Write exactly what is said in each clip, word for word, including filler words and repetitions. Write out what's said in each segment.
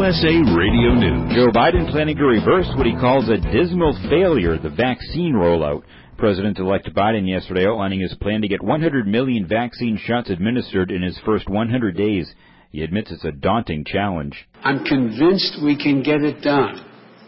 U S A Radio News. Joe Biden planning to reverse what he calls a dismal failure, the vaccine rollout. President-elect Biden yesterday outlining his plan to get one hundred million vaccine shots administered in his first one hundred days. He admits it's a daunting challenge. I'm convinced we can get it done.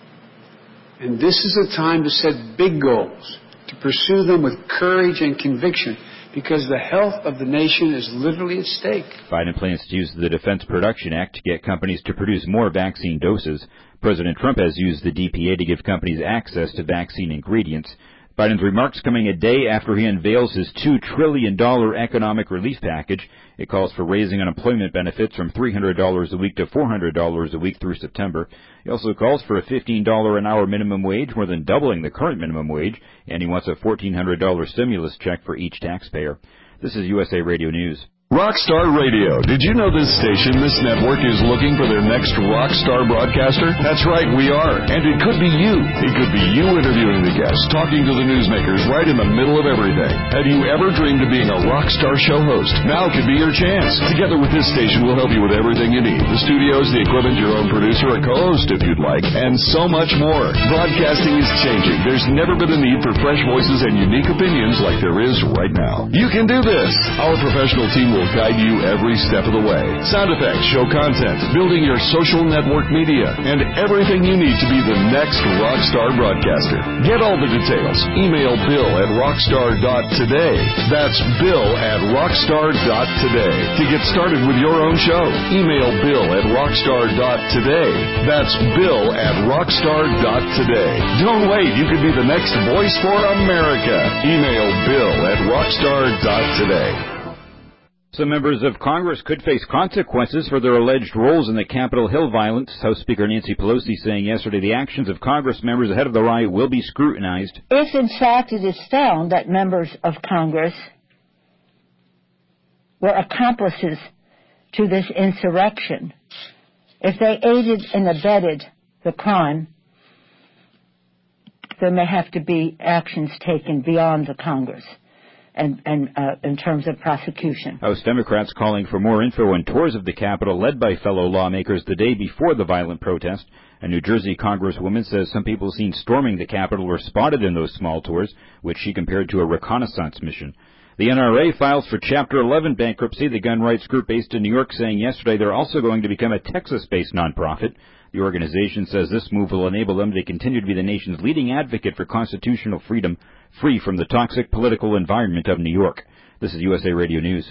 And this is the time to set big goals, to pursue them with courage and conviction, because the health of the nation is literally at stake. Biden plans to use the Defense Production Act to get companies to produce more vaccine doses. President Trump has used the D P A to give companies access to vaccine ingredients. Biden's remarks coming a day after he unveils his two trillion dollars economic relief package. It calls for raising unemployment benefits from three hundred dollars a week to four hundred dollars a week through September. He also calls for a fifteen dollars an hour minimum wage, more than doubling the current minimum wage, and he wants a fourteen hundred dollars stimulus check for each taxpayer. This is U S A Radio News. Rockstar Radio. Did you know this station, this network, is looking for their next rock star broadcaster? That's right, we are. And it could be you. It could be you interviewing the guests, talking to the newsmakers right in the middle of everything. Have you ever dreamed of being a rock star show host? Now could be your chance. Together with this station, we'll help you with everything you need. The studios, the equipment, your own producer, a co-host if you'd like, and so much more. Broadcasting is changing. There's never been a need for fresh voices and unique opinions like there is right now. You can do this. Our professional team will guide you every step of the way. Sound effects, show content, building your social network media, and everything you need to be the next rockstar broadcaster. Get all the details. Email Bill at rockstar dot today. That's Bill at rockstar dot today. To get started with your own show, email Bill at rockstar dot today. That's Bill at rockstar dot today. Don't wait. You could be the next voice for America. Email Bill at rockstar dot today. Some members of Congress could face consequences for their alleged roles in the Capitol Hill violence. House Speaker Nancy Pelosi saying yesterday the actions of Congress members ahead of the riot will be scrutinized. If, in fact, it is found that members of Congress were accomplices to this insurrection, if they aided and abetted the crime, there may have to be actions taken beyond the Congress. And, and uh, in terms of prosecution. House Democrats calling for more info and tours of the Capitol led by fellow lawmakers the day before the violent protest. A New Jersey congresswoman says some people seen storming the Capitol were spotted in those small tours, which she compared to a reconnaissance mission. The N R A files for Chapter eleven bankruptcy, the gun rights group based in New York saying yesterday they're also going to become a Texas-based nonprofit. The organization says this move will enable them to continue to be the nation's leading advocate for constitutional freedom, free from the toxic political environment of New York. This is U S A Radio News.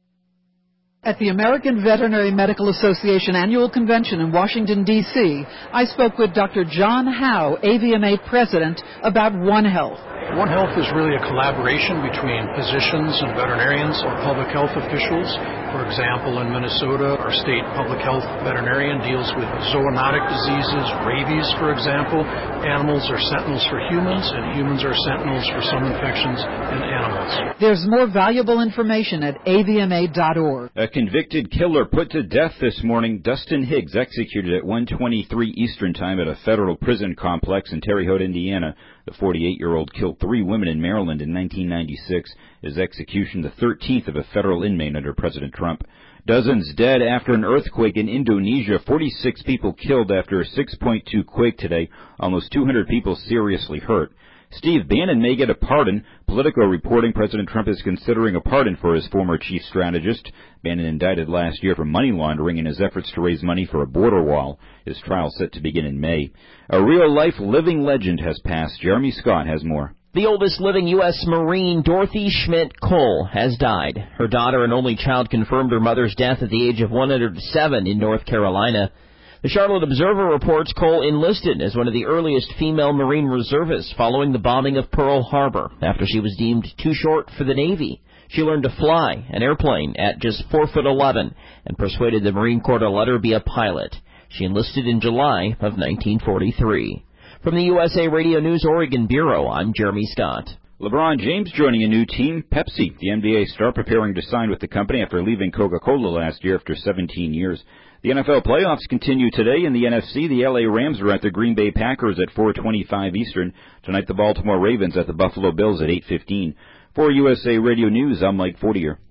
At the American Veterinary Medical Association Annual Convention in Washington, D C, I spoke with Doctor John Howe, A V M A President, about One Health. One Health is really a collaboration between physicians and veterinarians or public health officials. For example, in Minnesota, our state public health veterinarian deals with zoonotic diseases, rabies, for example. Animals are sentinels for humans, and humans are sentinels for some infections in animals. There's more valuable information at A V M A dot org. A convicted killer put to death this morning. Dustin Higgs executed at one twenty-three Eastern Time at a federal prison complex in Terre Haute, Indiana. The forty-eight-year-old killed three women in Maryland in nineteen ninety-six. His execution, the thirteenth of a federal inmate under President Trump. Dozens dead after an earthquake in Indonesia. forty-six people killed after a six point two quake today. Almost two hundred people seriously hurt. Steve Bannon may get a pardon. Politico reporting President Trump is considering a pardon for his former chief strategist. Bannon indicted last year for money laundering in his efforts to raise money for a border wall. His trial set to begin in May. A real-life living legend has passed. Jeremy Scott has more. The oldest living U S Marine, Dorothy Schmidt Cole, has died. Her daughter and only child confirmed her mother's death at the age of one hundred seven in North Carolina. The Charlotte Observer reports Cole enlisted as one of the earliest female Marine reservists following the bombing of Pearl Harbor after she was deemed too short for the Navy. She learned to fly an airplane at just four foot eleven and persuaded the Marine Corps to let her be a pilot. She enlisted in July of nineteen forty-three. From the U S A Radio News Oregon Bureau, I'm Jeremy Scott. LeBron James joining a new team, Pepsi. The N B A star preparing to sign with the company after leaving Coca-Cola last year after seventeen years. The N F L playoffs continue today. In the N F C, the L A Rams are at the Green Bay Packers at four twenty-five Eastern. Tonight, the Baltimore Ravens at the Buffalo Bills at eight fifteen. For U S A Radio News, I'm Mike Fortier.